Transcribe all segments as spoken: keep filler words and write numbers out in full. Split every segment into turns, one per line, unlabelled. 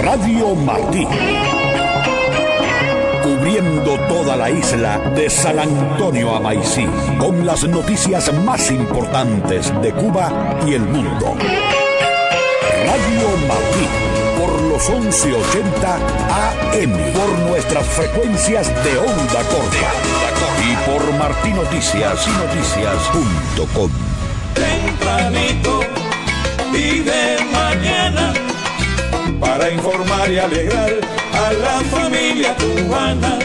Radio Martí. Cubriendo toda la isla de San Antonio a Maicí, con las noticias más importantes de Cuba y el mundo. Radio Martí, por los once ochenta A M, por nuestras frecuencias de onda corta y por martí noticias y noticias punto com.
Tempranito y de mañana, para informar y alegrar a la familia cubana.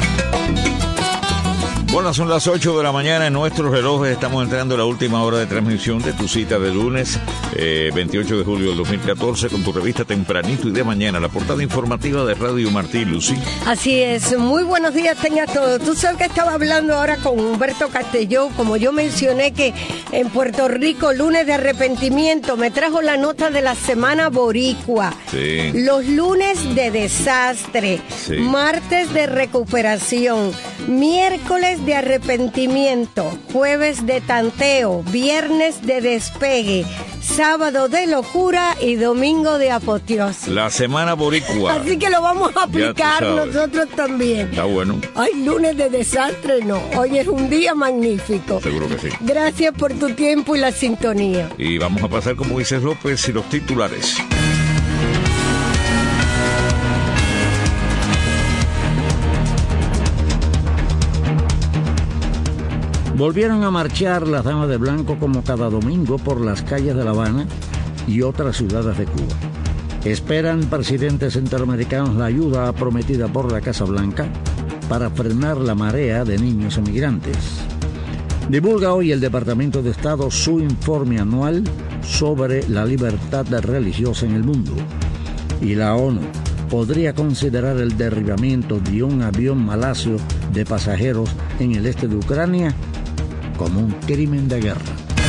Bueno, son las ocho de la mañana en nuestros relojes. Estamos entrando a la última hora de transmisión de tu cita de lunes, eh, veintiocho de julio del dos mil catorce, con tu revista Tempranito y de Mañana, la portada informativa de Radio Martí. Lucy.
Así es. Muy buenos días tengan todos. Tú sabes que estaba hablando ahora con Humberto Castelló, como yo mencioné que en Puerto Rico, lunes de arrepentimiento, me trajo la nota de la semana boricua.
Sí.
Los lunes de desastre,
Sí.
martes de recuperación, miércoles de arrepentimiento, jueves de tanteo, viernes de despegue, sábado de locura y domingo de apoteosis.
La semana boricua.
Así que lo vamos a aplicar nosotros también.
Está bueno.
Ay, lunes de desastre, no. Hoy es un día magnífico.
Seguro que sí.
Gracias por tu tiempo y la sintonía.
Y vamos a pasar con Moisés López y los titulares.
Volvieron a marchar las damas de blanco como cada domingo por las calles de La Habana y otras ciudades de Cuba. Esperan presidentes centroamericanos la ayuda prometida por la Casa Blanca para frenar la marea de niños emigrantes. Divulga hoy el Departamento de Estado su informe anual sobre la libertad religiosa en el mundo. Y la ONU podría considerar el derribamiento de un avión malasio de pasajeros en el este de Ucrania como un crimen de guerra.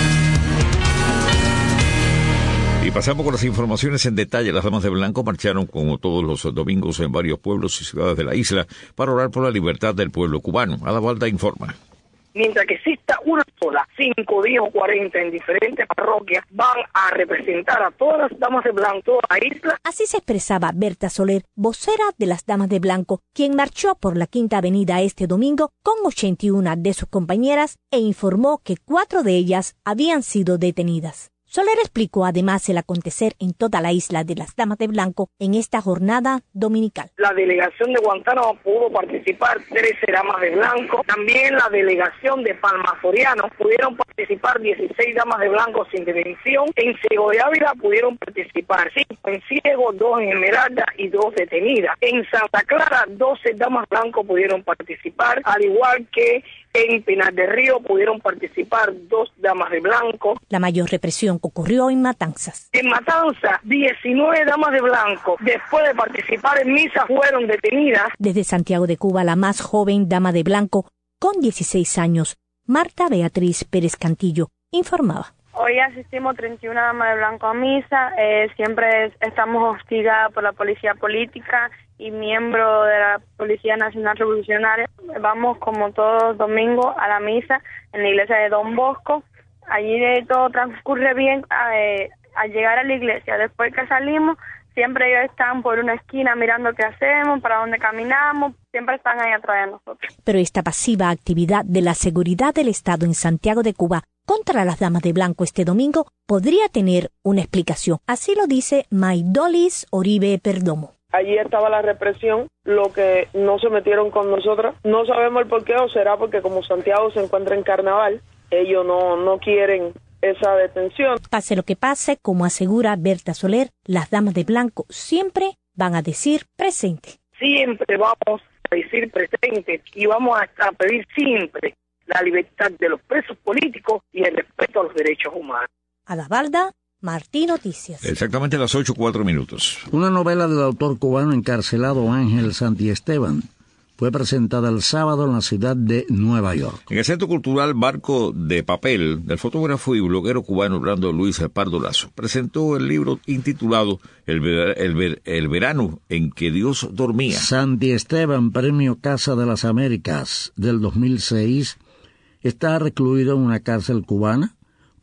Y pasamos con las informaciones en detalle. Las damas de blanco marcharon como todos los domingos en varios pueblos y ciudades de la isla para orar por la libertad del pueblo cubano. Adavalda informa.
Mientras que exista una sola, cinco, diez o cuarenta en diferentes parroquias, van a representar a todas las damas de blanco, toda la isla.
Así se expresaba Berta Soler, vocera de las damas de blanco, quien marchó por la Quinta Avenida este domingo con ochenta y una de sus compañeras e informó que cuatro de ellas habían sido detenidas. Soler explicó además el acontecer en toda la isla de las damas de blanco en esta jornada dominical.
La delegación de Guantánamo pudo participar trece damas de blanco. También la delegación de Palma Soriano pudieron participar dieciséis damas de blanco sin detención. En Ciego de Ávila pudieron participar cinco en Ciego, dos en Esmeralda y dos detenidas. En Santa Clara, doce damas de blanco pudieron participar, al igual que en Pinar del Río pudieron participar dos damas de blanco.
La mayor represión ocurrió en Matanzas.
En Matanzas, diecinueve damas de blanco, después de participar en misa, fueron detenidas.
Desde Santiago de Cuba, la más joven dama de blanco, con dieciséis años, Marta Beatriz Pérez Cantillo, informaba.
Hoy asistimos treinta y una damas de blanco a misa. Eh, siempre estamos hostigadas por la policía política y miembro de la Policía Nacional Revolucionaria. Vamos como todos domingos a la misa en la iglesia de Don Bosco. Allí todo transcurre bien eh, al llegar a la iglesia. Después que salimos, siempre ellos están por una esquina mirando qué hacemos, para dónde caminamos. Siempre están ahí atrás de nosotros.
Pero esta pasiva actividad de la seguridad del Estado en Santiago de Cuba contra las damas de blanco este domingo podría tener una explicación. Así lo dice Maidolis Oribe Perdomo.
Allí estaba la represión, lo que no se metieron con nosotros. No sabemos el porqué, o será porque como Santiago se encuentra en carnaval, ellos no, no quieren esa detención.
Pase lo que pase, como asegura Berta Soler, las damas de blanco siempre van a decir presente.
Siempre vamos a decir presente y vamos a pedir siempre la libertad de los presos políticos y el respeto a los derechos humanos.
Adavalda, Martí Noticias.
Exactamente a las ocho, cuatro minutos.
Una novela del autor cubano encarcelado Ángel Santiesteban fue presentada el sábado en la ciudad de Nueva York.
En el Centro Cultural Barco de Papel, del fotógrafo y bloguero cubano Orlando Luis Pardo Lazo, presentó el libro intitulado El, ver, el, ver, el verano en que Dios dormía.
Santiesteban, Premio Casa de las Américas del dos mil seis, está recluido en una cárcel cubana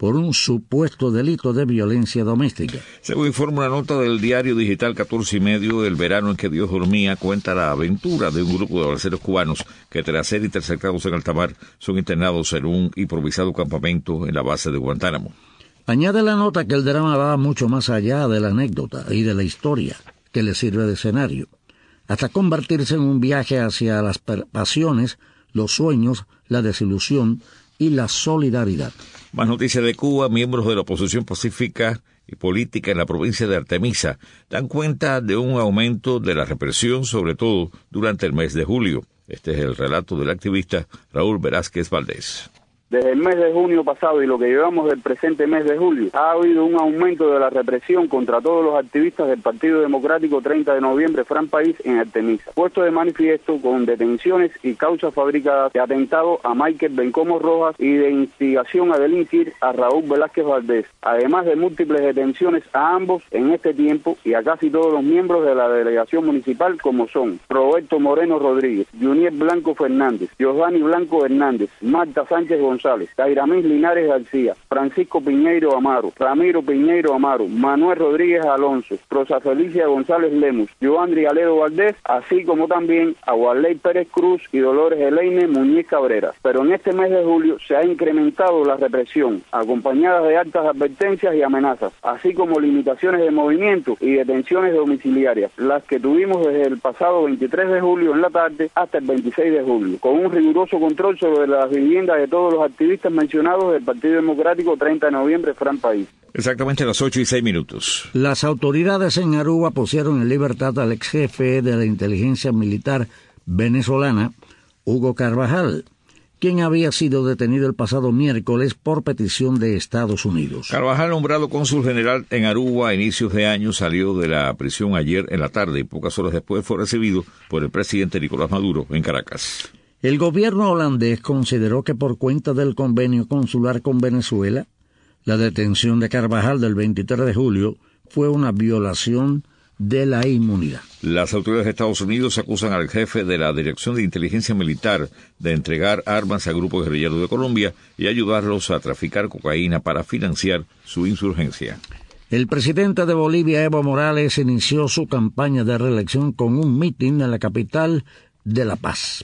por un supuesto delito de violencia doméstica.
Según informa una nota del diario digital catorce y medio, el verano en que Dios dormía cuenta la aventura de un grupo de balseros cubanos que tras ser interceptados en alta mar son internados en un improvisado campamento en la base de Guantánamo.
Añade la nota que el drama va mucho más allá de la anécdota y de la historia que le sirve de escenario, hasta convertirse en un viaje hacia las pasiones, los sueños, la desilusión y la solidaridad.
Más noticias de Cuba. Miembros de la oposición pacífica y política en la provincia de Artemisa dan cuenta de un aumento de la represión, sobre todo durante el mes de julio. Este es el relato del activista Raúl Velázquez Valdés.
Desde el mes de junio pasado y lo que llevamos del presente mes de julio, ha habido un aumento de la represión contra todos los activistas del Partido Democrático treinta de noviembre Fran País en Artemisa, puesto de manifiesto con detenciones y causas fabricadas de atentado a Michael Bencomo Rojas y de instigación a delinquir a Raúl Velázquez Valdés, además de múltiples detenciones a ambos en este tiempo y a casi todos los miembros de la delegación municipal, como son Roberto Moreno Rodríguez, Juniel Blanco Fernández, Josdani Blanco Hernández, Marta Sánchez González, Tairamís Linares García, Francisco Piñeiro Amaro, Ramiro Piñeiro Amaro, Manuel Rodríguez Alonso, Rosa Felicia González Lemus, Joandri Aledo Valdés, así como también a Warley Pérez Cruz y Dolores Elaine Muñiz Cabrera. Pero en este mes de julio se ha incrementado la represión, acompañada de altas advertencias y amenazas, así como limitaciones de movimiento y detenciones domiciliarias, las que tuvimos desde el pasado veintitrés de julio en la tarde hasta el veintiséis de julio, con un riguroso control sobre las viviendas de todos los activistas mencionados del Partido Democrático treinta de noviembre Fran País.
Exactamente a las ocho y seis minutos.
Las autoridades en Aruba pusieron en libertad al ex jefe de la inteligencia militar venezolana, Hugo Carvajal, quien había sido detenido el pasado miércoles por petición de Estados Unidos.
Carvajal, nombrado cónsul general en Aruba a inicios de año, salió de la prisión ayer en la tarde y pocas horas después fue recibido por el presidente Nicolás Maduro en Caracas.
El gobierno holandés consideró que por cuenta del convenio consular con Venezuela, la detención de Carvajal del veintitrés de julio fue una violación de la inmunidad.
Las autoridades de Estados Unidos acusan al jefe de la Dirección de Inteligencia Militar de entregar armas a grupos guerrilleros de Colombia y ayudarlos a traficar cocaína para financiar su insurgencia.
El presidente de Bolivia, Evo Morales, inició su campaña de reelección con un mitin en la capital de La Paz.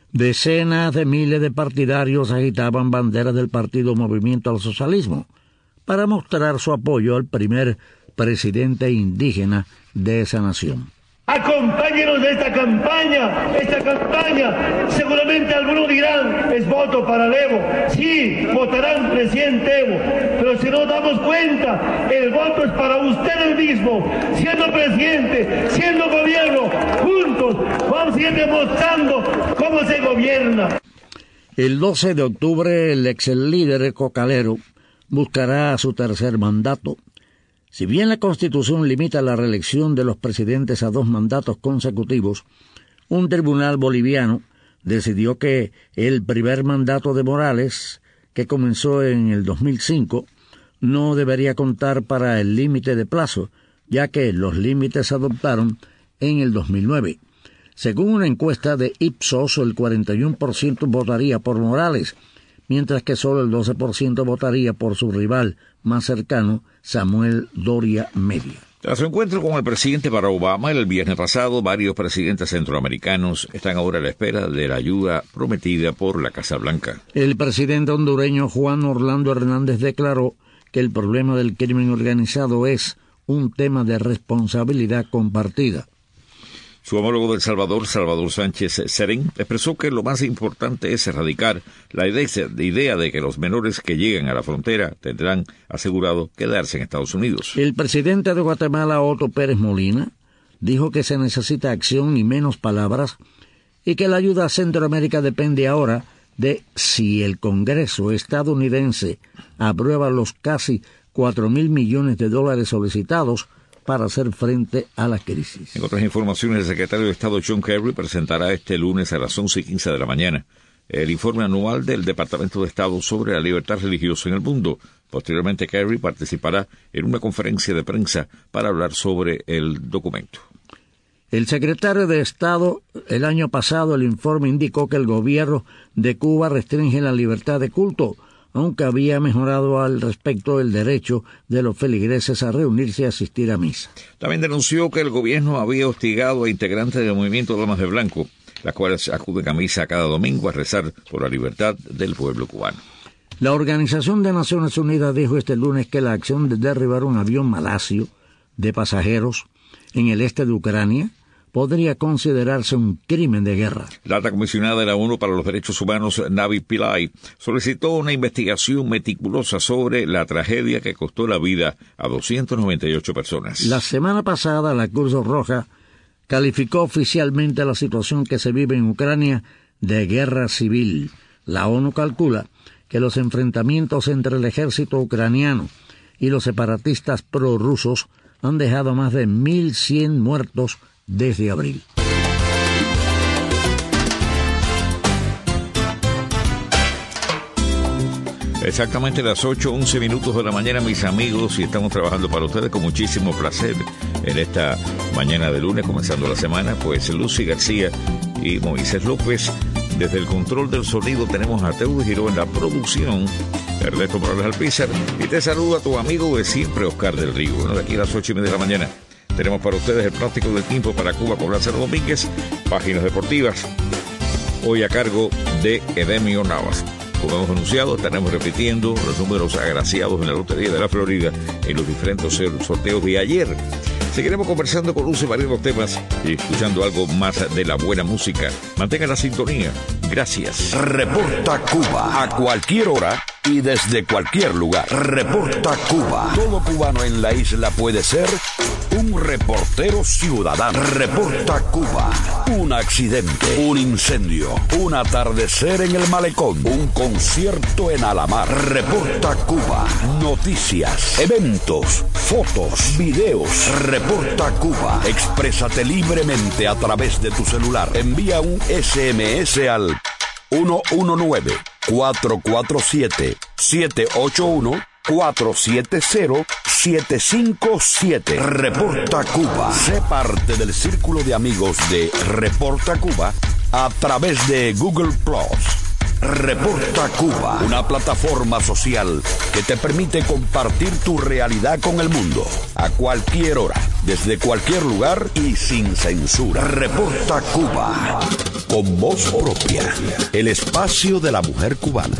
Decenas de miles de partidarios agitaban banderas del partido Movimiento al Socialismo para mostrar su apoyo al primer presidente indígena de esa nación.
Acompáñenos de esta campaña, esta campaña, seguramente algunos dirán, es voto para el Evo. Sí, votarán presidente Evo, pero si nos damos cuenta, el voto es para ustedes mismos, siendo presidente, siendo gobierno, juntos vamos a ir demostrando cómo se gobierna.
El doce de octubre, el ex líder cocalero buscará su tercer mandato. Si bien la Constitución limita la reelección de los presidentes a dos mandatos consecutivos, un tribunal boliviano decidió que el primer mandato de Morales, que comenzó en el dos mil cinco, no debería contar para el límite de plazo, ya que los límites se adoptaron en el dos mil nueve. Según una encuesta de Ipsos, el cuarenta y uno por ciento votaría por Morales, mientras que solo el doce por ciento votaría por su rival más cercano, Samuel Doria Media.
Tras su encuentro con el presidente Barack Obama el viernes pasado, varios presidentes centroamericanos están ahora a la espera de la ayuda prometida por la Casa Blanca.
El presidente hondureño Juan Orlando Hernández declaró que el problema del crimen organizado es un tema de responsabilidad compartida.
Su homólogo de El Salvador, Salvador Sánchez Serén, expresó que lo más importante es erradicar la idea de que los menores que lleguen a la frontera tendrán asegurado quedarse en Estados Unidos.
El presidente de Guatemala, Otto Pérez Molina, dijo que se necesita acción y menos palabras y que la ayuda a Centroamérica depende ahora de si el Congreso estadounidense aprueba los casi cuatro mil millones de dólares solicitados para hacer frente a la crisis.
En otras informaciones, el secretario de Estado John Kerry presentará este lunes a las once y quince de la mañana el informe anual del Departamento de Estado sobre la libertad religiosa en el mundo. Posteriormente, Kerry participará en una conferencia de prensa para hablar sobre el documento.
El secretario de Estado, el año pasado, el informe indicó que el gobierno de Cuba restringe la libertad de culto, aunque había mejorado al respecto el derecho de los feligreses a reunirse y asistir a misa.
También denunció que el gobierno había hostigado a integrantes del movimiento Damas de Blanco, las cuales acuden a misa cada domingo a rezar por la libertad del pueblo cubano.
La Organización de Naciones Unidas dijo este lunes que la acción de derribar un avión malasio de pasajeros en el este de Ucrania podría considerarse un crimen de guerra.
La alta comisionada de la ONU para los Derechos Humanos, Navi Pillay, solicitó una investigación meticulosa sobre la tragedia que costó la vida a doscientas noventa y ocho personas.
La semana pasada, la Cruz Roja calificó oficialmente la situación que se vive en Ucrania de guerra civil. La ONU calcula que los enfrentamientos entre el ejército ucraniano y los separatistas prorrusos han dejado más de mil cien muertos desde abril.
Exactamente las ocho, once minutos de la mañana, mis amigos, y estamos trabajando para ustedes con muchísimo placer en esta mañana de lunes, comenzando la semana, pues Lucy García y Moisés López. Desde el control del sonido tenemos a Teo Giró en la producción, Ernesto Morales Alpizar, y te saluda tu amigo de siempre, Oscar del Río. Bueno, de aquí a las ocho y media de la mañana tenemos para ustedes el plástico del tiempo para Cuba con Lázaro Domínguez, páginas deportivas, hoy a cargo de Edemio Navas. Como hemos anunciado, estaremos repitiendo los números agraciados en la Lotería de la Florida en los diferentes sorteos de ayer. Seguiremos conversando con Luce varios temas y escuchando algo más de la buena música. Mantengan la sintonía. Gracias.
Reporta Cuba a cualquier hora y desde cualquier lugar. Reporta Cuba. Todo cubano en la isla puede ser un reportero ciudadano. Reporta Cuba. Un accidente, un incendio, un atardecer en el malecón, un concierto en Alamar. Reporta Cuba. Noticias, eventos, fotos, videos. Reporta Cuba. Exprésate libremente a través de tu celular. Envía un ese eme ese al uno uno nueve, cuatro cuatro siete, siete ocho uno, cuatro siete cero, siete cinco siete. Reporta Cuba. Sé parte del círculo de amigos de Reporta Cuba a través de Google Plus. Reporta Cuba, una plataforma social que te permite compartir tu realidad con el mundo, a cualquier hora, desde cualquier lugar y sin censura. Reporta Cuba, con voz propia, el espacio de la mujer cubana.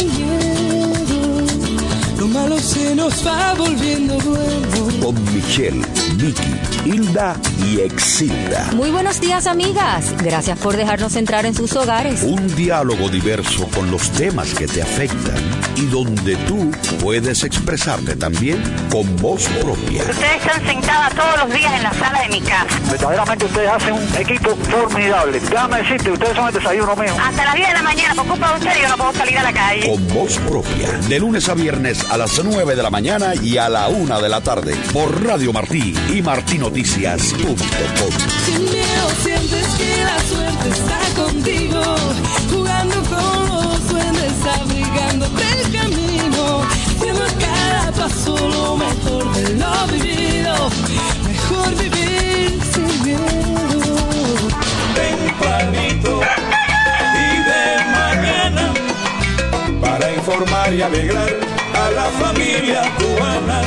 Lo malo se nos va volviendo bueno.
Con Michelle, Vicky, Hilda y Exilda.
Muy buenos días, amigas. Gracias por dejarnos entrar en sus hogares.
Un diálogo diverso con los temas que te afectan y donde tú puedes expresarte también con voz propia.
Ustedes están sentadas todos los días en la sala de mi casa.
Verdaderamente ustedes hacen un equipo formidable. Déjame decirte, ustedes son el desayuno mío.
Hasta las diez de la mañana, por culpa de ustedes, yo no puedo salir a la calle.
Con voz propia, de lunes a viernes a las nueve de la mañana y a la una de la tarde, por Radio Martí y martí noticias punto com.
Sin miedo sientes que la suerte está contigo, jugando con los duendes, abrigándote el camino, siendo cada paso lo mejor de lo vivido, mejor vivir sin miedo.
Tempranito y de mañana, para informar y alegrar a la familia cubana.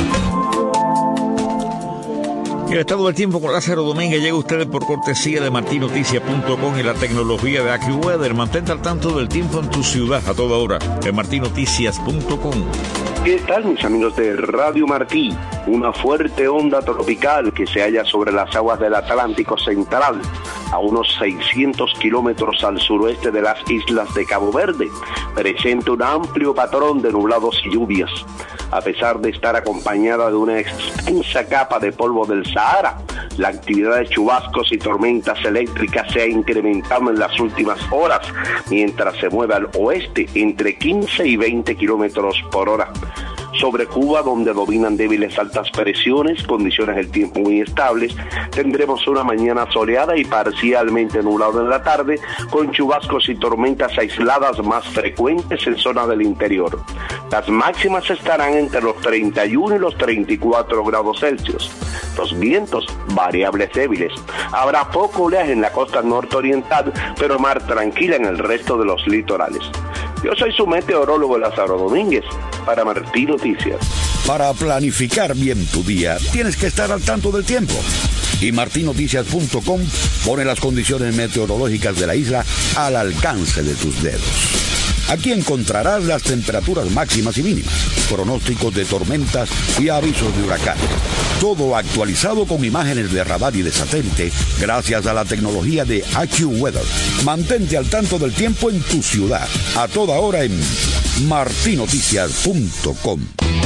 Y el estado del tiempo con Lázaro Domínguez llega a ustedes por cortesía de martí noticias punto com y la tecnología de AccuWeather. Mantente al tanto del tiempo en tu ciudad a toda hora en martí noticias punto com.
¿Qué tal, mis amigos de Radio Martí? Una fuerte onda tropical que se halla sobre las aguas del Atlántico Central, a unos seiscientos kilómetros al suroeste de las islas de Cabo Verde, presenta un amplio patrón de nublados y lluvias. A pesar de estar acompañada de una extensa capa de polvo del Sahara, la actividad de chubascos y tormentas eléctricas se ha incrementado en las últimas horas, mientras se mueve al oeste entre quince y veinte kilómetros por hora. Sobre Cuba, donde dominan débiles altas presiones, condiciones del tiempo muy estables, tendremos una mañana soleada y parcialmente nublado en la tarde, con chubascos y tormentas aisladas más frecuentes en zonas del interior. Las máximas estarán entre los treinta y uno y los treinta y cuatro grados Celsius. Los vientos, variables débiles. Habrá poco oleaje en la costa nororiental, pero mar tranquila en el resto de los litorales. Yo soy su meteorólogo Lázaro Domínguez para Martí Noticias.
Para planificar bien tu día, tienes que estar al tanto del tiempo. Y martí noticias punto com pone las condiciones meteorológicas de la isla al alcance de tus dedos. Aquí encontrarás las temperaturas máximas y mínimas, pronósticos de tormentas y avisos de huracanes. Todo actualizado con imágenes de radar y de satélite gracias a la tecnología de AccuWeather. Mantente al tanto del tiempo en tu ciudad, a toda hora en martí noticias punto com.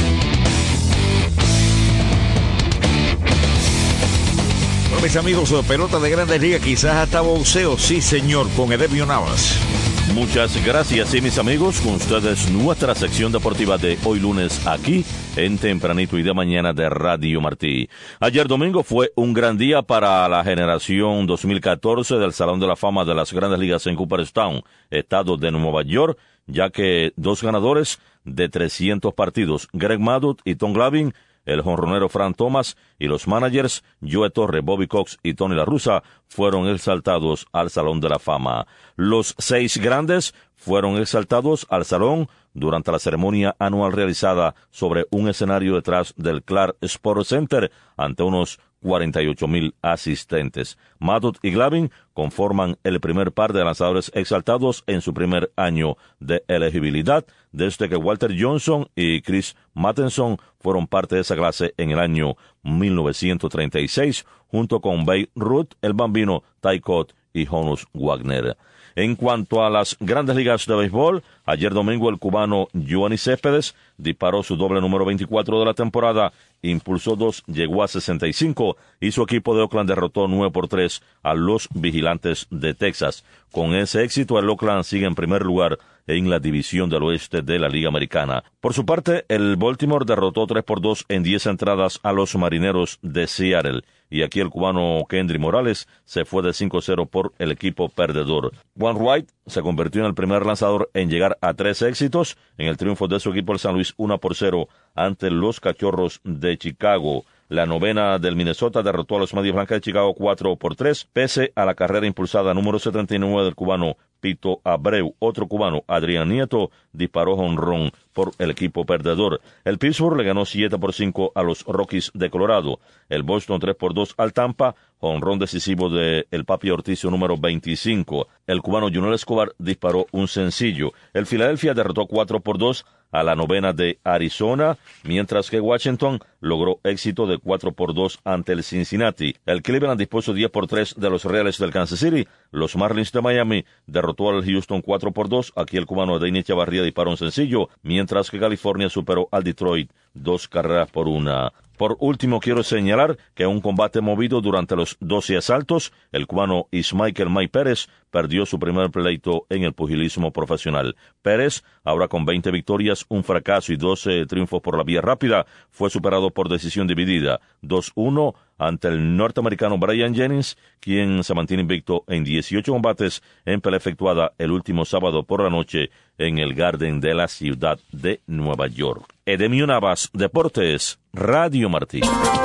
Bueno, mis amigos, pelota de Grandes Ligas, quizás hasta boxeo, sí señor, con Edemio Navas.
Muchas gracias, y mis amigos, con ustedes nuestra sección deportiva de hoy lunes aquí en Tempranito y de Mañana de Radio Martí. Ayer domingo fue un gran día para la generación dos mil catorce del Salón de la Fama de las Grandes Ligas en Cooperstown, estado de Nueva York, ya que dos ganadores de trescientos partidos, Greg Maddux y Tom Glavine, el jonronero Frank Thomas y los managers Joe Torre, Bobby Cox y Tony La Russa fueron exaltados al Salón de la Fama. Los seis grandes fueron exaltados al Salón durante la ceremonia anual realizada sobre un escenario detrás del Clark Sports Center ante unos cuarenta y ocho mil asistentes. Maddux y Glavine conforman el primer par de lanzadores exaltados en su primer año de elegibilidad, desde que Walter Johnson y Chris Matheson fueron parte de esa clase en el año mil novecientos treinta y seis, junto con Babe Ruth, el Bambino, Ty Cobb y Honus Wagner. En cuanto a las Grandes Ligas de Béisbol, ayer domingo el cubano Yoenis Céspedes disparó su doble número veinticuatro de la temporada, impulsó dos, llegó a sesenta y cinco y su equipo de Oakland derrotó nueve por tres a los Vigilantes de Texas. Con ese éxito, el Oakland sigue en primer lugar en la división del oeste de la Liga Americana. Por su parte, el Baltimore derrotó tres por dos en diez entradas a los Marineros de Seattle. Y aquí el cubano Kendry Morales se fue de cinco cero por el equipo perdedor. Juan Wright se convirtió en el primer lanzador en llegar a tres éxitos en el triunfo de su equipo el San Luis uno por cero ante los Cachorros de Chicago. La novena del Minnesota derrotó a los Medias Blancas de Chicago cuatro por tres, pese a la carrera impulsada número setenta y nueve del cubano Pito Abreu. Otro cubano, Adrián Nieto, disparó jonrón por el equipo perdedor. El Pittsburgh le ganó siete por cinco a los Rockies de Colorado. El Boston tres por dos al Tampa, jonrón decisivo de el Papi Ortiz número veinticinco. El cubano Junior Escobar disparó un sencillo. El Philadelphia derrotó cuatro por dos a la novena de Arizona, mientras que Washington logró éxito de cuatro por dos ante el Cincinnati. El Cleveland dispuso diez por tres de los Reales del Kansas City. Los Marlins de Miami derrotó al Houston cuatro por dos. Aquí el cubano Adeiny Chavarría disparó un sencillo, mientras que California superó al Detroit dos carreras por una. Por último, quiero señalar que en un combate movido durante los doce asaltos, el cubano Ismael May Pérez perdió su primer pleito en el pugilismo profesional. Pérez, ahora con veinte victorias, un fracaso y doce triunfos por la vía rápida, fue superado por decisión dividida, dos uno ante el norteamericano Brian Jennings, quien se mantiene invicto en dieciocho combates en pelea efectuada el último sábado por la noche en el Garden de la ciudad de Nueva York. Edemio Navas, Deportes, Radio Martí.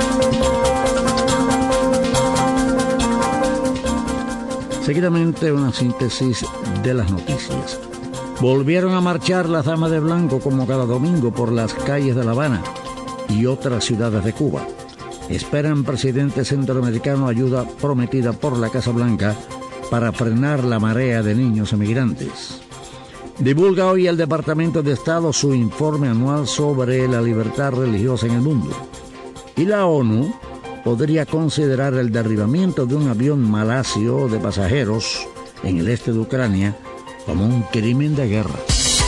Seguidamente una síntesis de las noticias. Volvieron a marchar las damas de blanco como cada domingo por las calles de La Habana y otras ciudades de Cuba. Esperan presidente centroamericano ayuda prometida por la Casa Blanca para frenar la marea de niños emigrantes. Divulga hoy el Departamento de Estado su informe anual sobre la libertad religiosa en el mundo. Y la ONU podría considerar el derribamiento de un avión malasio de pasajeros en el este de Ucrania como un crimen de guerra.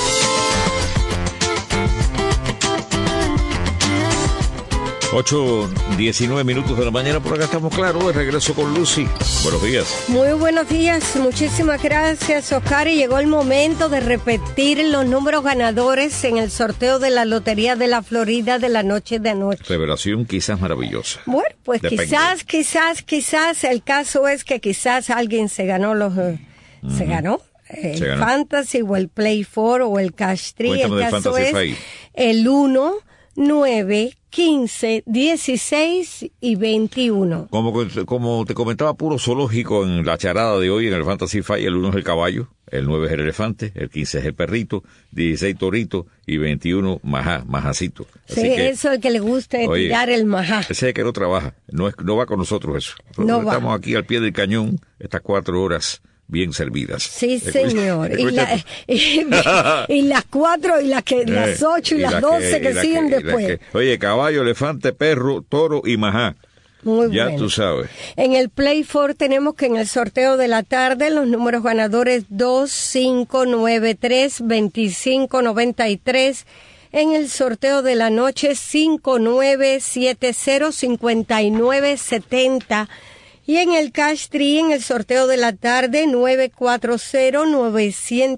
ocho, diecinueve minutos de la mañana, por acá estamos claros, de regreso con Lucy. Buenos días.
Muy buenos días, muchísimas gracias, Oscar, y llegó el momento de repetir los números ganadores en el sorteo de la Lotería de la Florida de la noche de anoche.
Revelación quizás maravillosa.
Bueno, pues
Depende.
quizás, quizás, quizás, el caso es que quizás alguien se ganó los... Uh, uh-huh. Se ganó. El
se ganó.
Fantasy o el Play four o el Cash Tree.
Cuéntame
el caso
Fantasy
es
Five.
El uno, nueve, quince, dieciséis y veintiuno.
Como, como te comentaba, puro zoológico en la charada de hoy en el Fantasy Five, el uno es el caballo. el nueve es el elefante, el quince es el perrito, dieciséis torito y veintiuno majá, majacito.
Así sí, que, eso es el que le gusta es oye, tirar el majá.
Ese es el que no trabaja, no, es, no va con nosotros eso. Nosotros
no
estamos
va.
aquí al pie del cañón, estas cuatro horas bien servidas.
Sí, señor. Y, la, y, y las cuatro, y las que las ocho y, y las la doce que, que siguen que, después. Que,
oye, caballo, elefante, perro, toro y majá.
Muy
ya
bueno.
tú sabes.
En el Play four tenemos que en el sorteo de la tarde los números ganadores dos, cinco, nueve, tres, veinticinco, noventa y tres. En el sorteo de la noche cinco, nueve, siete cero, cincuenta y nueve, setenta. Y en el Cash Tree, en el sorteo de la tarde, nueve cuatro cero, nueve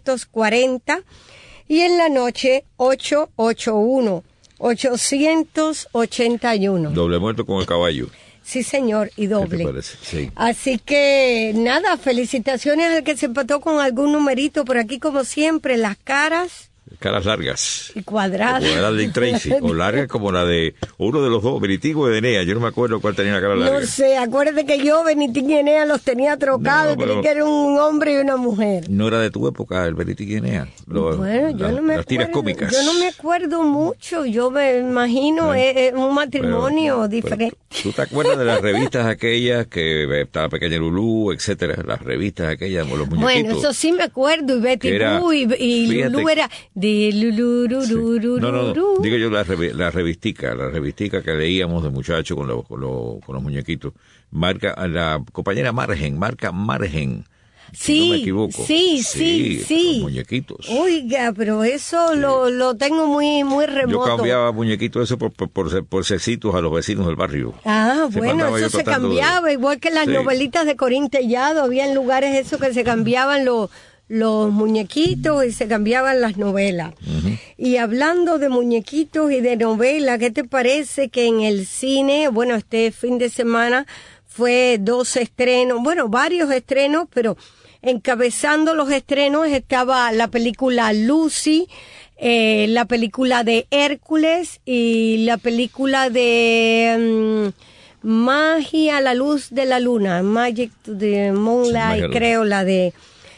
cuatro cero. Y en la noche, ocho ocho uno, ocho ocho uno.
Doble muerto con el caballo.
Sí, señor, y doble.
¿Qué te parece? Sí.
Así que, nada, felicitaciones al que se empató con algún numerito por aquí, como siempre, las caras.
Caras largas.
Y cuadradas.
Como la de Dick Tracy, o largas como la de uno de los dos, Benitín o Enea. Yo no me acuerdo cuál tenía la cara larga.
No sé, acuérdate que yo, Benitín y Enea, los tenía trocados, no, pero que era un hombre y una mujer.
No era de tu época, el Benitín y Enea. Los,
bueno, yo
la,
no me
las tiras
acuerdo,
cómicas.
Yo no me acuerdo mucho, yo me imagino es, es un matrimonio
pero,
diferente.
Pero, ¿tú te acuerdas de las revistas aquellas que estaba Pequeña Lulú, etcétera? Las revistas aquellas, los muñequitos.
Bueno, eso sí me acuerdo, y Betty Boo, y, y Lulú era de Lulú.
Sí. No, no, no, digo yo la, la revistica, la revistica que leíamos de muchachos con, lo, con, lo, con los muñequitos. Marca, la compañera Margen, marca Margen.
Sí,
si no me equivoco.
Sí, sí, sí. sí.
Los muñequitos.
Oiga, pero eso sí. lo, lo tengo muy muy remoto.
Yo cambiaba muñequitos eso por, por, por, por cecitos a los vecinos del barrio.
Ah, se bueno, eso se cambiaba, de... igual que las sí. novelitas de Corín Tellado. Había en lugares eso que se cambiaban los... los muñequitos y se cambiaban las novelas. Uh-huh. Y hablando de muñequitos y de novelas, ¿qué te parece que en el cine, bueno, este fin de semana fue dos estrenos, bueno, varios estrenos, pero encabezando los estrenos estaba la película Lucy, eh, la película de Hércules y la película de... Um, Magia a la luz de la luna, Magic to the Moonlight, sí, creo, la de...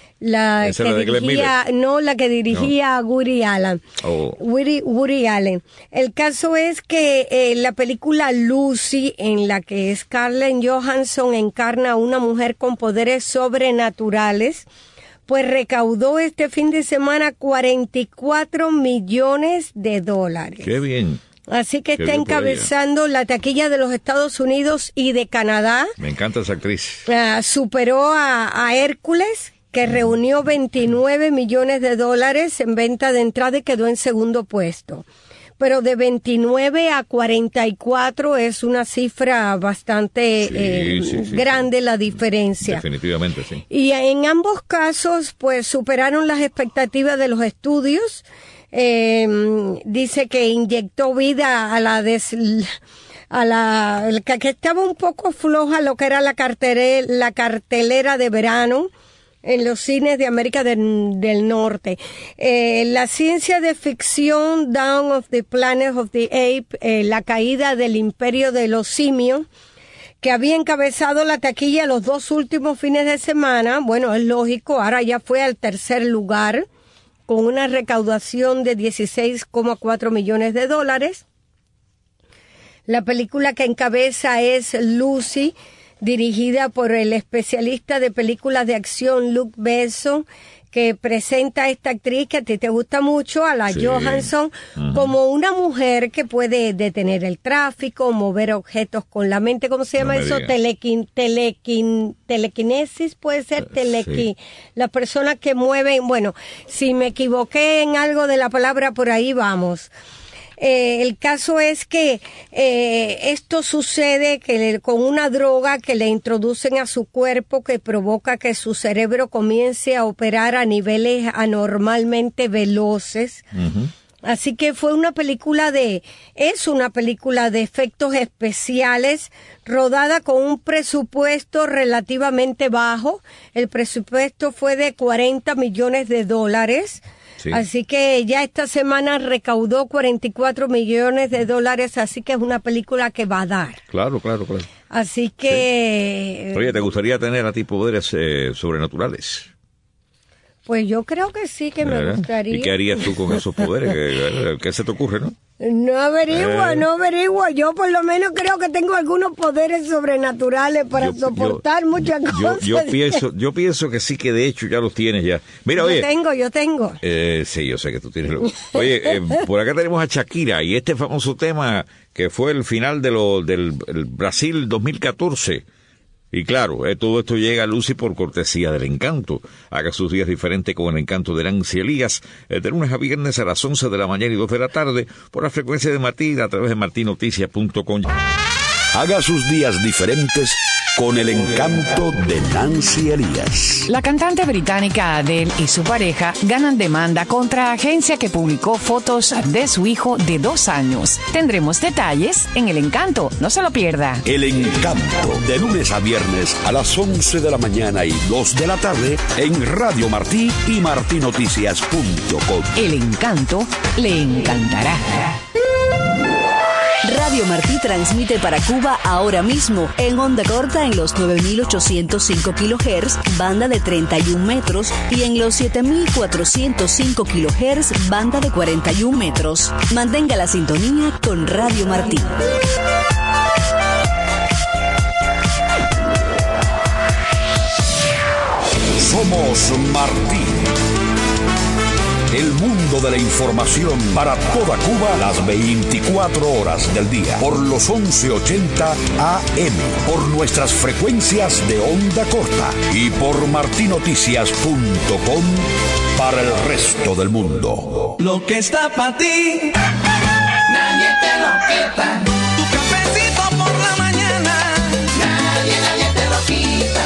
La que
la de
dirigía, no, la que dirigía no. Woody Allen.
Oh.
Woody, Woody Allen. El caso es que eh, la película Lucy, en la que Scarlett Johansson encarna a una mujer con poderes sobrenaturales, pues recaudó este fin de semana cuarenta y cuatro millones de dólares.
¡Qué bien!
Así que Qué está encabezando la taquilla de los Estados Unidos y de Canadá.
Me encanta esa actriz.
Uh, superó a, a Hércules, que reunió veintinueve millones de dólares en venta de entrada y quedó en segundo puesto. Pero de veintinueve a cuarenta y cuatro es una cifra bastante sí, eh, sí, sí, grande sí. la diferencia.
Definitivamente, sí.
Y en ambos casos, pues, superaron las expectativas de los estudios. Eh, dice que inyectó vida a la des... a la que, que estaba un poco floja lo que era la cartelera, la cartelera de verano en los cines de América del, del Norte. Eh, la ciencia de ficción Dawn of the Planet of the Apes, eh, la caída del imperio de los simios, que había encabezado la taquilla los dos últimos fines de semana, bueno, es lógico, ahora ya fue al tercer lugar, con una recaudación de dieciséis coma cuatro millones de dólares. La película que encabeza es Lucy, dirigida por el especialista de películas de acción Luc Besson, que presenta a esta actriz que a ti te gusta mucho, a la sí. Johansson, uh-huh. como una mujer que puede detener el tráfico, mover objetos con la mente. ¿Cómo se llama no eso? Telequin, telequin, telequinesis, puede ser telequi. Sí. Las personas que mueven, bueno, si me equivoqué en algo de la palabra, por ahí vamos. Eh, el caso es que eh, esto sucede que le, con una droga que le introducen a su cuerpo que provoca que su cerebro comience a operar a niveles anormalmente veloces. Uh-huh. Así que fue una película de, es una película de efectos especiales rodada con un presupuesto relativamente bajo. El presupuesto fue de cuarenta millones de dólares. Sí. Así que ya esta semana recaudó cuarenta y cuatro millones de dólares, así que es una película que va a dar.
Claro, claro, claro.
Así que...
Sí. Oye, ¿te gustaría tener a ti poderes eh, sobrenaturales?
Pues yo creo que sí, que me gustaría.
¿Y qué harías tú con esos poderes? ¿Qué, qué se te ocurre, no?
No averiguo,
eh.
no averiguo. Yo por lo menos creo que tengo algunos poderes sobrenaturales para
yo,
soportar
yo,
muchas
yo,
cosas.
Yo pienso, yo pienso que sí, que de hecho ya los tienes ya. Mira,
yo
oye.
Yo tengo, yo tengo.
Eh, sí, yo sé que tú tienes. Lo... Oye, eh, por acá tenemos a Shakira y este famoso tema que fue el final de lo del el Brasil dos mil catorce. Y claro, eh, todo esto llega a Lucy por cortesía del Encanto. Haga sus días diferentes con el Encanto de Nancy Elías, eh, de lunes a viernes a las once de la mañana y dos de la tarde, por la frecuencia de Martín a través de martin noticias punto com.
Haga sus días diferentes con el Encanto de Nancy Elías.
La cantante británica Adele y su pareja ganan demanda contra agencia que publicó fotos de su hijo de dos años. Tendremos detalles en El Encanto, no se lo pierda.
El Encanto, de lunes a viernes a las once de la mañana y dos de la tarde en Radio Martí y martin noticias punto com.
El Encanto le encantará.
Radio Martí transmite para Cuba ahora mismo en onda corta en los nueve mil ochocientos cinco kilohertz, banda de treinta y un metros, y en los siete mil cuatrocientos cinco kilohertz, banda de cuarenta y un metros. Mantenga la sintonía con Radio Martí.
Somos Martí. El mundo de la información para toda Cuba las veinticuatro horas del día. Por los once ochenta A M. Por nuestras frecuencias de onda corta. Y por martin noticias punto com para el resto del mundo.
Lo que está para ti, nadie te lo quita. Tu cafecito por la mañana, nadie, nadie te lo quita.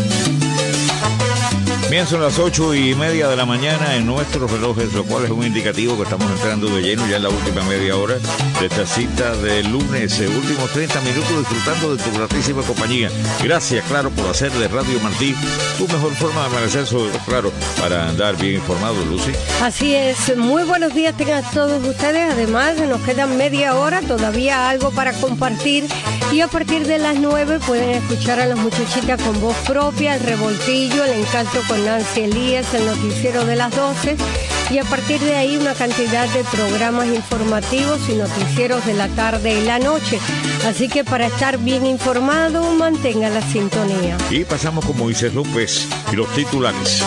Bien, son las ocho y media de la mañana en nuestros relojes, lo cual es un indicativo que estamos entrando de lleno ya en la última media hora de esta cita de lunes, eh, últimos treinta minutos disfrutando de tu gratísima compañía. Gracias, claro, por hacer de Radio Martí tu mejor forma de amanecer, sobre todo, claro, para andar bien informado, Lucy.
Así es, muy buenos días tengan todos ustedes. Además, nos quedan media hora, todavía algo para compartir, y a partir de las nueve pueden escuchar a las muchachitas con voz propia, el revoltillo, el encanto con Nancy Elías, el noticiero de las doce, y a partir de ahí una cantidad de programas informativos y noticieros de la tarde y la noche. Así que para estar bien informado, mantenga la sintonía.
Y pasamos con Moisés López y los titulares.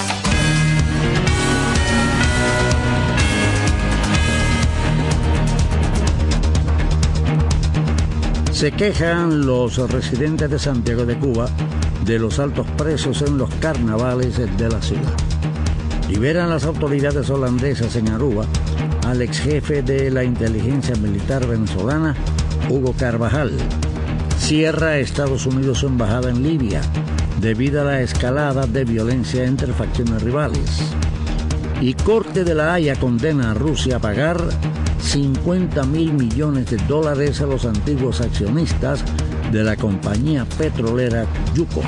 Se quejan los residentes de Santiago de Cuba de los altos precios en los carnavales de la ciudad. Liberan las autoridades holandesas en Aruba al ex jefe de la inteligencia militar venezolana, Hugo Carvajal. Cierra Estados Unidos su embajada en Libia debido a la escalada de violencia entre facciones rivales. Y Corte de la Haya condena a Rusia a pagar cincuenta mil millones de dólares a los antiguos accionistas de la compañía petrolera Yukos.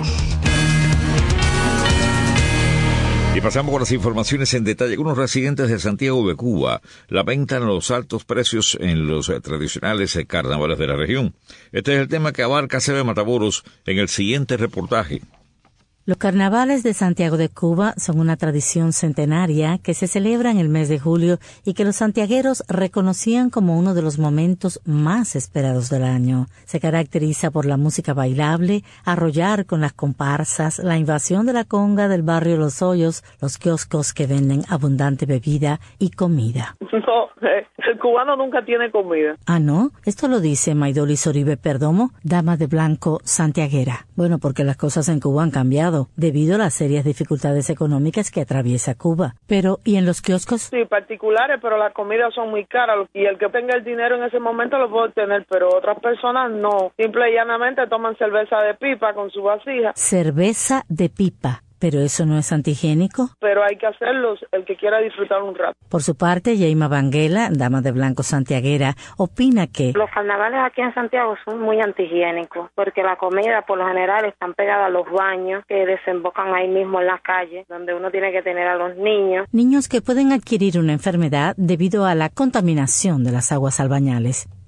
Y pasamos con las informaciones en detalle. Algunos residentes de Santiago de Cuba lamentan los altos precios en los eh, tradicionales eh, carnavales de la región. Este es el tema que abarca C B Matamoros en el siguiente reportaje.
Los carnavales de Santiago de Cuba son una tradición centenaria que se celebra en el mes de julio y que los santiagueros reconocían como uno de los momentos más esperados del año. Se caracteriza por la música bailable, arrollar con las comparsas, la invasión de la conga del barrio Los Hoyos, los kioscos que venden abundante bebida y comida.
No, eh, el cubano nunca tiene comida.
Ah, ¿no? Esto lo dice Maidolis Oribe Perdomo, dama de blanco santiaguera. Bueno, porque las cosas en Cuba han cambiado debido a las serias dificultades económicas que atraviesa Cuba. Pero, ¿y en los kioscos?
Sí, particulares, pero las comidas son muy caras y el que tenga el dinero en ese momento lo puede tener, pero otras personas no. Simple y llanamente toman cerveza de pipa con su vasija.
Cerveza de pipa. ¿Pero eso no es antihigiénico?
Pero hay que hacerlo, el que quiera disfrutar un rato.
Por su parte, Yeima Banguela, dama de blanco santiaguera, opina que
los carnavales aquí en Santiago son muy antihigiénicos, porque la comida por lo general están pegada a los baños que desembocan ahí mismo en las calles, donde uno tiene que tener a los niños.
Niños que pueden adquirir una enfermedad debido a la contaminación de las aguas albañales.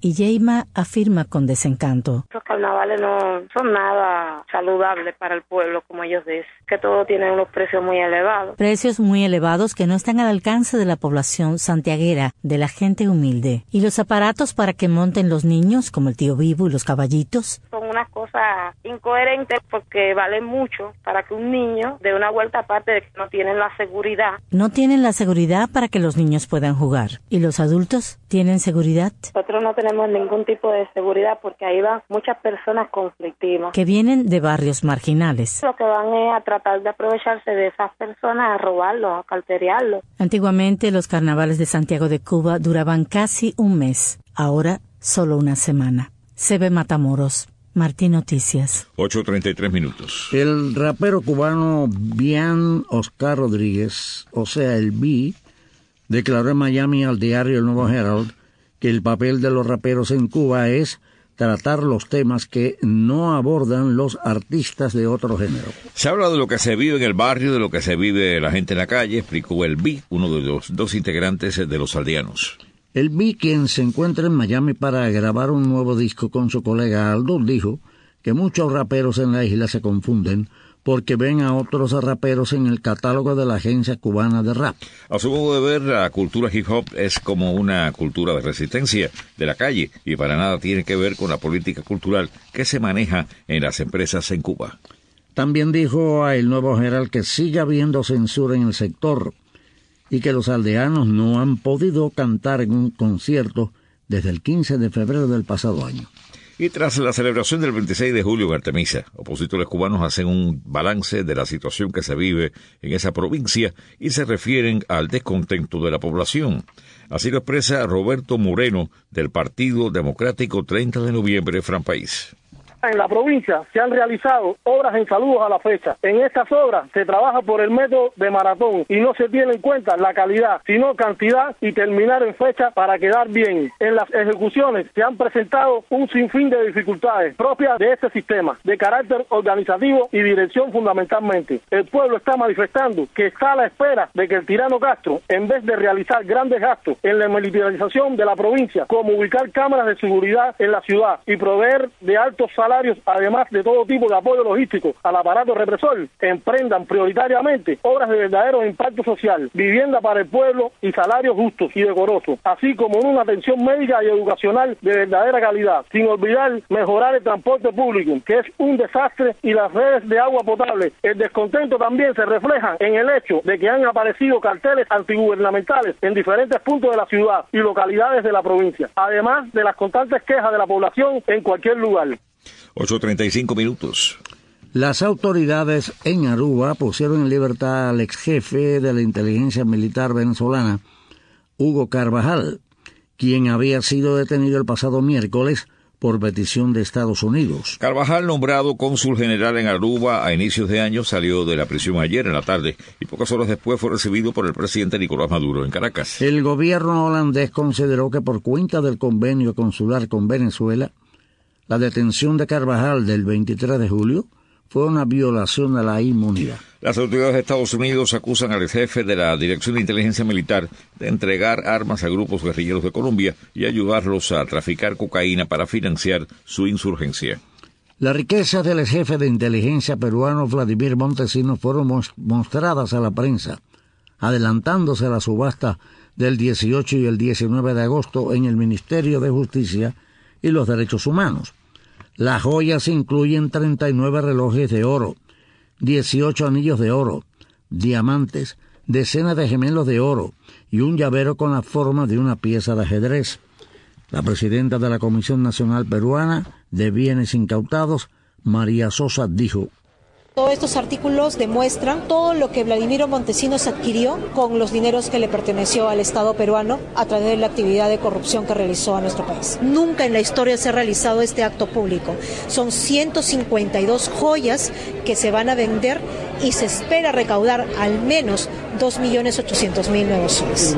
Y Yeima afirma con desencanto.
Los carnavales no son nada saludables para el pueblo, como ellos dicen, que todo tiene unos precios muy elevados.
Precios muy elevados que no están al alcance de la población santiaguera, de la gente humilde. ¿Y los aparatos para que monten los niños, como el tío Vivo y los caballitos?
Son unas cosas incoherentes porque valen mucho para que un niño dé una vuelta, aparte de que no tienen la seguridad.
No tienen la seguridad para que los niños puedan jugar. ¿Y los adultos tienen seguridad?
Nosotros no tenemos ningún tipo de seguridad porque ahí van muchas personas conflictivas.
Que vienen de barrios marginales.
Lo que van es a tratar de aprovecharse de esas personas, a robarlos, a carterearlos.
Antiguamente los carnavales de Santiago de Cuba duraban casi un mes. Ahora solo una semana. Se ve Matamoros. Martí Noticias.
ocho treinta y tres minutos.
El rapero cubano Bian Oscar Rodríguez, o sea, el B, declaró en Miami al diario El Nuevo Herald que el papel de los raperos en Cuba es tratar los temas que no abordan los artistas de otro género.
Se habla de lo que se vive en el barrio, de lo que se vive la gente en la calle, explicó el B, uno de los dos integrantes de Los Aldeanos.
El B, quien se encuentra en Miami para grabar un nuevo disco con su colega Aldo, dijo que muchos raperos en la isla se confunden porque ven a otros raperos en el catálogo de la Agencia Cubana de Rap.
A su modo de ver, la cultura hip hop es como una cultura de resistencia de la calle y para nada tiene que ver con la política cultural que se maneja en las empresas en Cuba.
También dijo a El Nuevo Herald que sigue habiendo censura en el sector y que los aldeanos no han podido cantar en un concierto desde el quince de febrero del pasado año.
Y tras la celebración del veintiséis de julio en Artemisa, opositores cubanos hacen un balance de la situación que se vive en esa provincia y se refieren al descontento de la población. Así lo expresa Roberto Moreno, del Partido Democrático treinta de noviembre, Fran País.
En la provincia se han realizado obras en saludos a la fecha. En estas obras se trabaja por el método de maratón y no se tiene en cuenta la calidad, sino cantidad y terminar en fecha para quedar bien. En las ejecuciones se han presentado un sinfín de dificultades propias de este sistema, de carácter organizativo y dirección fundamentalmente. El pueblo está manifestando que está a la espera de que el tirano Castro, en vez de realizar grandes gastos en la militarización de la provincia, como ubicar cámaras de seguridad en la ciudad y proveer de altos salarios, además de todo tipo de apoyo logístico al aparato represor, emprendan prioritariamente obras de verdadero impacto social, vivienda para el pueblo y salarios justos y decorosos, así como una atención médica y educacional de verdadera calidad, sin olvidar mejorar el transporte público, que es un desastre, y las redes de agua potable. El descontento también se refleja en el hecho de que han aparecido carteles antigubernamentales en diferentes puntos de la ciudad y localidades de la provincia, además de las constantes quejas de la población en cualquier lugar.
ocho treinta y cinco minutos.
Las autoridades en Aruba pusieron en libertad al ex jefe de la inteligencia militar venezolana, Hugo Carvajal, quien había sido detenido el pasado miércoles por petición de Estados Unidos.
Carvajal, nombrado cónsul general en Aruba a inicios de año, salió de la prisión ayer en la tarde y pocas horas después fue recibido por el presidente Nicolás Maduro en Caracas.
El gobierno holandés consideró que por cuenta del convenio consular con Venezuela, la detención de Carvajal del veintitrés de julio fue una violación a la inmunidad.
Las autoridades de Estados Unidos acusan al jefe de la Dirección de Inteligencia Militar de entregar armas a grupos guerrilleros de Colombia y ayudarlos a traficar cocaína para financiar su insurgencia.
Las riquezas del jefe de inteligencia peruano Vladimir Montesinos fueron mostradas a la prensa, adelantándose a la subasta del dieciocho y el diecinueve de agosto en el Ministerio de Justicia y los Derechos Humanos. Las joyas incluyen treinta y nueve relojes de oro, dieciocho anillos de oro, diamantes, decenas de gemelos de oro y un llavero con la forma de una pieza de ajedrez. La presidenta de la Comisión Nacional Peruana de Bienes Incautados, María Sosa, dijo:
Todos estos artículos demuestran todo lo que Vladimiro Montesinos adquirió con los dineros que le perteneció al Estado peruano a través de la actividad de corrupción que realizó a nuestro país. Nunca en la historia se ha realizado este acto público. Son ciento cincuenta y dos joyas que se van a vender y se espera recaudar al menos dos millones ochocientos mil nuevos soles.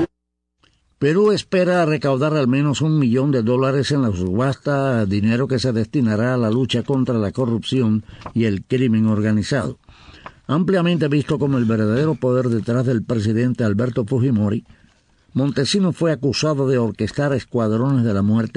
Perú espera recaudar al menos un millón de dólares en la subasta, dinero que se destinará a la lucha contra la corrupción y el crimen organizado. Ampliamente visto como el verdadero poder detrás del presidente Alberto Fujimori, Montesinos fue acusado de orquestar escuadrones de la muerte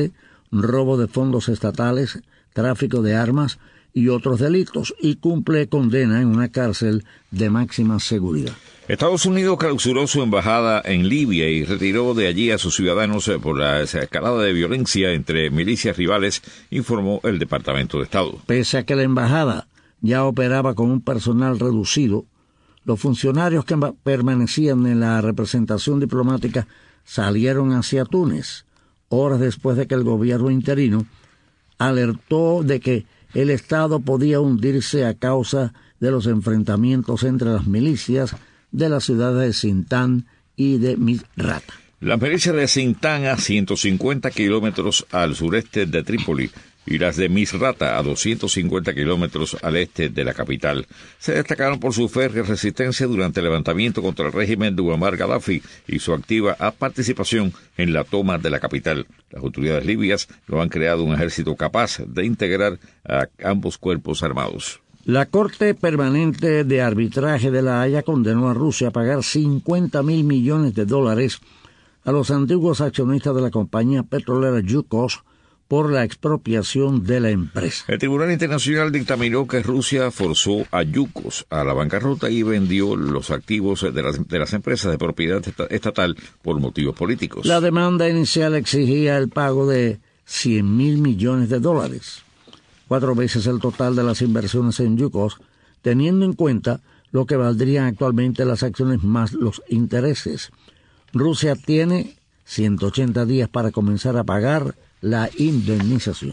robo de fondos estatales, tráfico de armas y otros delitos, y cumple condena en una cárcel de máxima seguridad.
Estados Unidos clausuró su embajada en Libia y retiró de allí a sus ciudadanos por la escalada de violencia entre milicias rivales, informó el Departamento de Estado.
Pese a que la embajada ya operaba con un personal reducido, los funcionarios que permanecían en la representación diplomática salieron hacia Túnez, horas después de que el gobierno interino alertó de que el Estado podía hundirse a causa de los enfrentamientos entre las milicias de las ciudades de Sintán y de Misrata.
Las milicias de Sintán a ciento cincuenta kilómetros al sureste de Trípoli y las de Misrata a doscientos cincuenta kilómetros al este de la capital se destacaron por su férrea resistencia durante el levantamiento contra el régimen de Muammar Gaddafi y su activa participación en la toma de la capital. Las autoridades libias no han creado un ejército capaz de integrar a ambos cuerpos armados.
La Corte Permanente de Arbitraje de La Haya condenó a Rusia a pagar cincuenta mil millones de dólares a los antiguos accionistas de la compañía petrolera Yukos por la expropiación de la empresa.
El Tribunal Internacional dictaminó que Rusia forzó a Yukos a la bancarrota y vendió los activos de las, de las empresas de propiedad estatal por motivos políticos.
La demanda inicial exigía el pago de cien mil millones de dólares, cuatro veces el total de las inversiones en Yukos, teniendo en cuenta lo que valdrían actualmente las acciones más los intereses. Rusia tiene ciento ochenta días para comenzar a pagar la indemnización.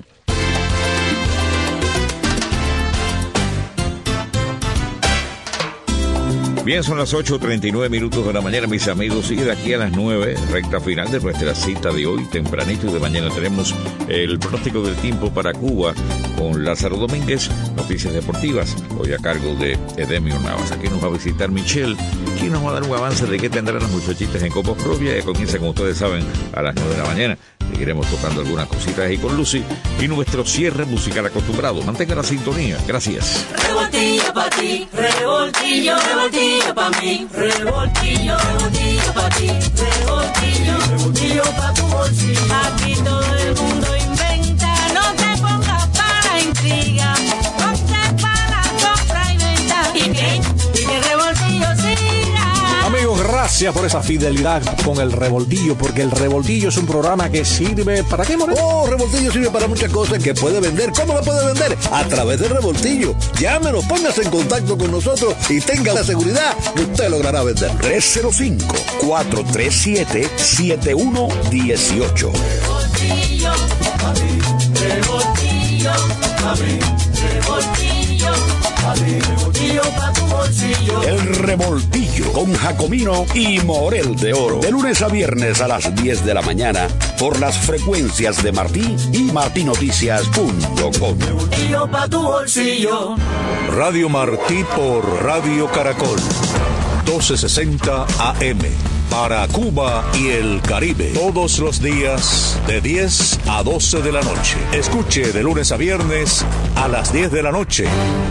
Bien, son las ocho treinta y nueve minutos de la mañana, mis amigos, y de aquí a las nueve, recta final de nuestra cita de hoy, tempranito y de mañana, tenemos el pronóstico del tiempo para Cuba con Lázaro Domínguez, noticias deportivas, hoy a cargo de Edemio Navas. Aquí nos va a visitar Michelle, quien nos va a dar un avance de qué tendrán las muchachitas en Copa Propia, que comienza, como ustedes saben, a las nueve de la mañana. Seguiremos tocando algunas cositas ahí con Lucy y nuestro cierre musical acostumbrado. Mantenga la sintonía. Gracias.
Revoltillo pa' ti, revoltillo, revoltillo pa' mí, revoltillo, revoltillo pa' ti, revoltillo, revoltillo pa' tu bolsillo. Aquí todo el mundo inventa, no te pongas para intriga, ponte para la compra y venta. Y que, y que el revoltillo siga.
Amigos, gracias por esa fidelidad con el Revoltillo, porque el Revoltillo es un programa que sirve ¿para qué, Moreno?
Oh, Revoltillo sirve para muchas cosas que puede vender. ¿Cómo lo puede vender? A través del Revoltillo. Llámenos, póngase en contacto con nosotros y tenga la seguridad que usted logrará vender. tres cero cinco, cuatro tres siete, siete uno uno ocho.
Revoltillo, a mí, revoltillo, a mí, revoltillo, a mí, revoltillo pa' tu bolsillo.
El Revoltillo con Jacomino y Morel de Oro. De lunes a viernes a las diez de la mañana por las frecuencias de Martí y martí noticias punto com.
Revoltillo pa' tu bolsillo.
Radio Martí por Radio Caracol. doce sesenta A M. Para Cuba y el Caribe. Todos los días de diez a doce de la noche. Escuche de lunes a viernes a las diez de la noche.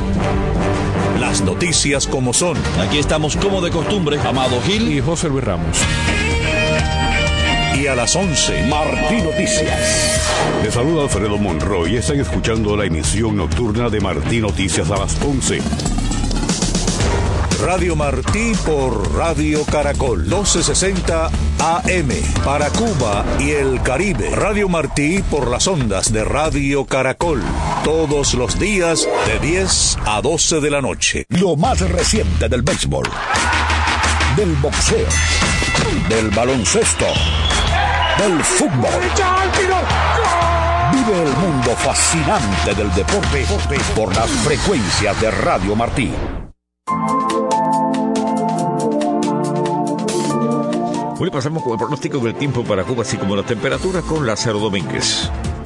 Las noticias como son.
Aquí estamos como de costumbre, Amado Gil
y José Luis Ramos.
Y a las once,
Martí Noticias.
Les saluda Alfredo Monroy y están escuchando la emisión nocturna de Martí Noticias a las once.
Radio Martí por Radio Caracol, doce sesenta A M. Para Cuba y el Caribe. Radio Martí por las ondas de Radio Caracol. Todos los días de diez a doce de la noche.
Lo más reciente del béisbol, del boxeo, del baloncesto, del fútbol. Vive el mundo fascinante del deporte por las frecuencias de Radio Martí.
Hoy pasamos con el pronóstico del tiempo para Cuba, así como las temperaturas, con Lázaro Domínguez.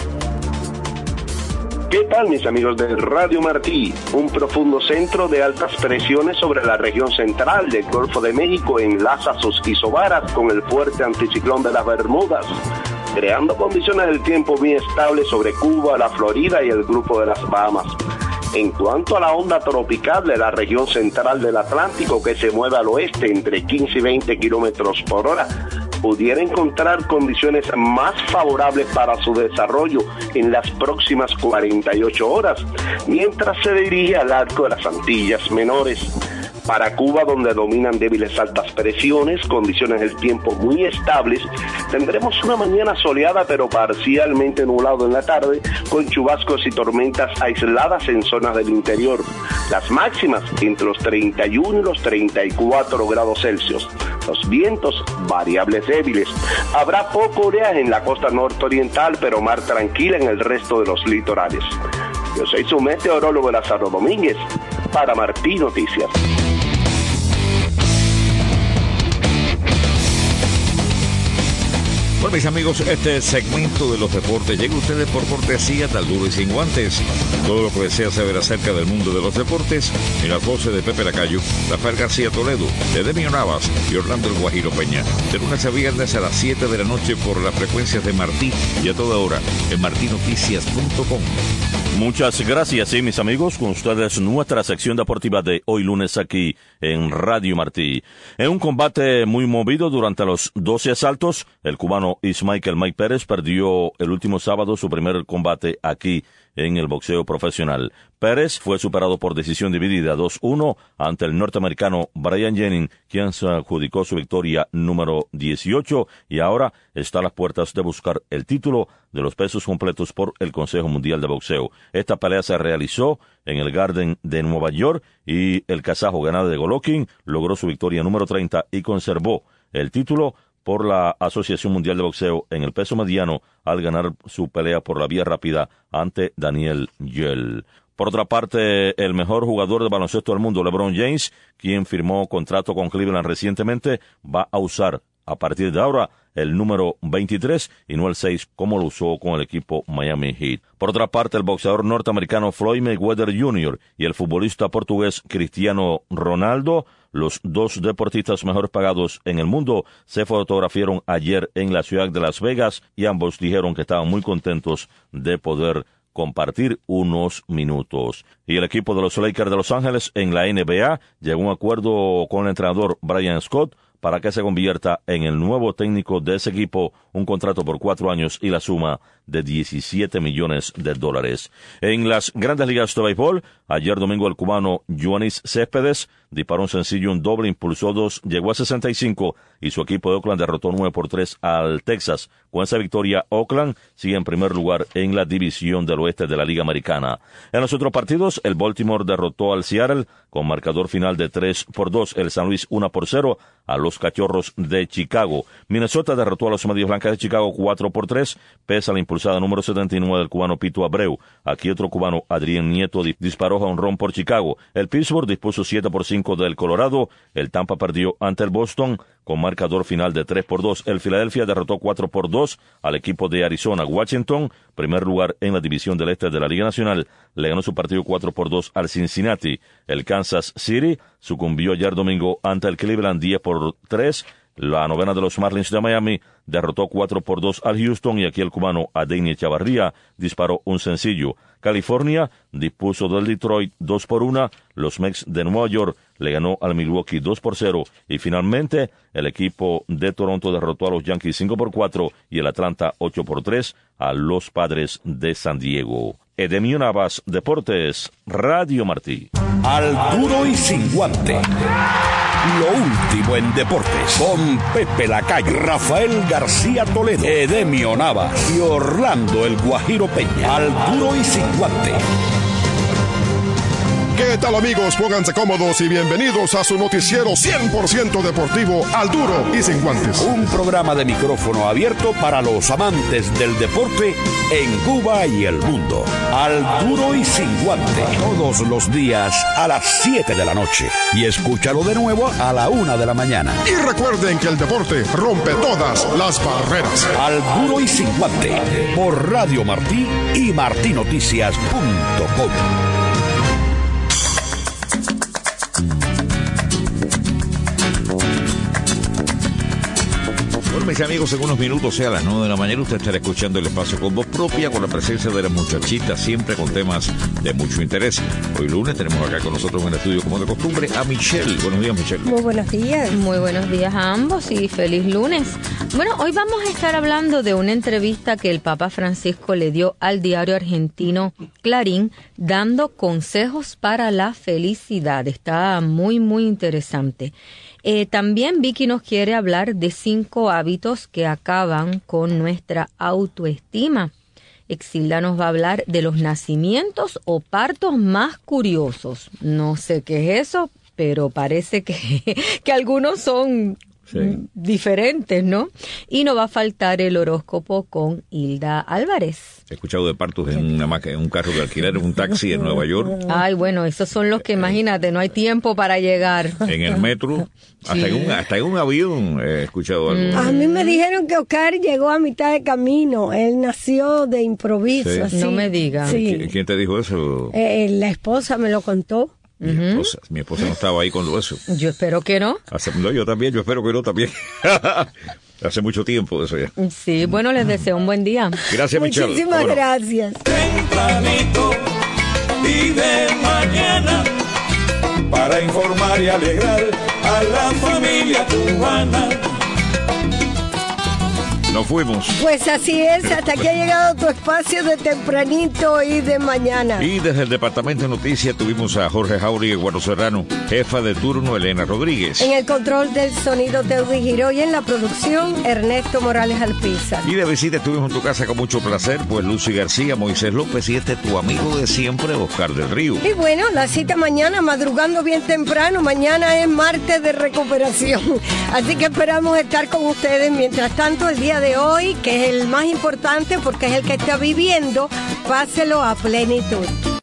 ¿Qué tal, mis amigos de Radio Martí? Un profundo centro de altas presiones sobre la región central del Golfo de México enlaza sus isobaras con el fuerte anticiclón de las Bermudas, creando condiciones del tiempo muy estables sobre Cuba, la Florida y el grupo de las Bahamas. En cuanto a la onda tropical de la región central del Atlántico, que se mueve al oeste entre quince y veinte kilómetros por hora, pudiera encontrar condiciones más favorables para su desarrollo en las próximas cuarenta y ocho horas, mientras se dirige al arco de las Antillas Menores. Para Cuba, donde dominan débiles altas presiones, condiciones del tiempo muy estables, tendremos una mañana soleada pero parcialmente nublado en la tarde, con chubascos y tormentas aisladas en zonas del interior. Las máximas entre los treinta y uno y los treinta y cuatro grados Celsius. Los vientos variables débiles. Habrá poco oleaje en la costa nororiental, pero mar tranquila en el resto de los litorales. Yo soy su meteorólogo Lázaro Domínguez, para Martí Noticias.
Bueno, mis amigos, este segmento de los deportes llega a ustedes por cortesía de Al Duro y Sin Guantes. Todo lo que desea saber acerca del mundo de los deportes, en las voces de Pepe Lacayo, Rafael García Toledo, Edemio Navas y Orlando El Guajiro Peña. De lunes a viernes a las siete de la noche por las frecuencias de Martí y a toda hora en martí noticias punto com.
Muchas gracias, sí, mis amigos, con ustedes nuestra sección deportiva de hoy lunes aquí en Radio Martí. En un combate muy movido durante los doce asaltos, el cubano Ismael Mike Pérez perdió el último sábado su primer combate aquí en el boxeo profesional. Pérez fue superado por decisión dividida dos uno ante el norteamericano Brian Jennings, quien se adjudicó su victoria número dieciocho y ahora está a las puertas de buscar el título de los pesos completos por el Consejo Mundial de Boxeo. Esta pelea se realizó en el Garden de Nueva York y el kazajo Gennady Golovkin logró su victoria número treinta y conservó el título por la Asociación Mundial de Boxeo en el peso mediano al ganar su pelea por la vía rápida ante Daniel Yell. Por otra parte, el mejor jugador de baloncesto del mundo, LeBron James, quien firmó contrato con Cleveland recientemente, va a usar a partir de ahora el número veintitrés y no el seis como lo usó con el equipo Miami Heat. Por otra parte, el boxeador norteamericano Floyd Mayweather junior y el futbolista portugués Cristiano Ronaldo, los dos deportistas mejor pagados en el mundo, se fotografiaron ayer en la ciudad de Las Vegas y ambos dijeron que estaban muy contentos de poder compartir unos minutos. Y el equipo de los Lakers de Los Ángeles en la N B A llegó a un acuerdo con el entrenador Brian Scott para que se convierta en el nuevo técnico de ese equipo, un contrato por cuatro años y la suma de diecisiete millones de dólares. En las grandes ligas de béisbol, ayer domingo el cubano Yoenis Céspedes disparó un sencillo, un doble, impulsó dos, llegó a sesenta y cinco y su equipo de Oakland derrotó nueve por tres al Texas. Con esa victoria, Oakland sigue en primer lugar en la división del oeste de la Liga Americana. En los otros partidos, el Baltimore derrotó al Seattle con marcador final de tres por dos, el San Luis uno por cero a los Cachorros de Chicago. Minnesota derrotó a los Medias Blancas de Chicago cuatro por tres, pese a la impulsada número setenta y nueve del cubano Pito Abreu. Aquí otro cubano, Adrián Nieto, disparó a un ron por Chicago. El Pittsburgh dispuso siete por cinco del Colorado. El Tampa perdió ante el Boston con marcador final de tres por dos. El Filadelfia derrotó cuatro por dos al equipo de Arizona. Washington, primer lugar en la división del este de la Liga Nacional, le ganó su partido cuatro por dos al Cincinnati. El Kansas City sucumbió ayer domingo ante el Cleveland diez por tres. La novena de los Marlins de Miami derrotó cuatro por dos al Houston y aquí el cubano Adeiny Chavarría disparó un sencillo. California dispuso del Detroit dos por uno. Los Mets de Nueva York le ganó al Milwaukee dos por cero. Y finalmente el equipo de Toronto derrotó a los Yankees cinco por cuatro y el Atlanta ocho por tres a los Padres de San Diego. Edemio Navas, Deportes, Radio Martí.
Al Duro y Sin Guante. Lo último en deportes, con Pepe Lacayo, Rafael García Toledo, Edemio Navas y Orlando El Guajiro Peña. Al Duro y Sin Guante.
¿Qué tal, amigos? Pónganse cómodos y bienvenidos a su noticiero cien por ciento deportivo Al Duro y Sin Guantes.
Un programa de micrófono abierto para los amantes del deporte en Cuba y el mundo. Al Duro y Sin Guante. Todos los días a las siete de la noche. Y escúchalo de nuevo a la una de la mañana.
Y recuerden que el deporte rompe todas las barreras.
Al Duro y Sin Guante. Por Radio Martí y martí noticias punto com.
Mis Amigas y amigos, en unos minutos, sea a las nueve de la mañana, usted estará escuchando el espacio con voz propia, con la presencia de la muchachita, siempre con temas de mucho interés. Hoy lunes tenemos acá con nosotros en el estudio, como de costumbre, a Michelle. Buenos días, Michelle.
Muy buenos días.
Muy buenos días a ambos y feliz lunes. Bueno, hoy vamos a estar hablando de una entrevista que el Papa Francisco le dio al diario argentino Clarín, dando consejos para la felicidad. Está muy, muy interesante. Eh, también Vicky nos quiere hablar de cinco hábitos que acaban con nuestra autoestima. Exilda nos va a hablar de los nacimientos o partos más curiosos. No sé qué es eso, pero parece que, que algunos son sí. diferentes, ¿no? Y no va a faltar el horóscopo con Hilda Álvarez.
He escuchado de partos en, una maca, en un carro de alquiler, en un taxi en Nueva York.
Ay, bueno, esos son los que, imagínate, no hay tiempo para llegar.
En el metro, hasta, sí. en, un, hasta en un avión he escuchado algo.
A mí me dijeron que Oscar llegó a mitad de camino. Él nació de improviso. Sí.
Así. No me diga.
Sí.
¿Quién te dijo eso?
Eh, la esposa me lo contó.
Mi, uh-huh. esposa, mi esposa no estaba ahí con eso.
Yo espero que no.
Hace, no, yo también, yo espero que no también. Hace mucho tiempo eso ya.
Sí, bueno, les deseo un buen día.
Gracias, Michelle.
Muchísimas bueno. gracias.
Tempranito y de mañana para informar y alegrar a la familia cubana.
Nos fuimos.
Pues así es, hasta aquí ha llegado tu espacio de tempranito y de mañana.
Y desde el Departamento de Noticias tuvimos a Jorge Jauregui Guaro Serrano, jefa de turno Elena Rodríguez.
En el control del sonido Teudi Giró y en la producción Ernesto Morales Alpiza.
Y de visita estuvimos en tu casa con mucho placer, pues Lucy García, Moisés López y este tu amigo de siempre, Oscar del Río.
Y bueno, la cita mañana, madrugando bien temprano, mañana es martes de recuperación. Así que esperamos estar con ustedes. Mientras tanto, el día de de hoy, que es el más importante porque es el que está viviendo, páselo a plenitud.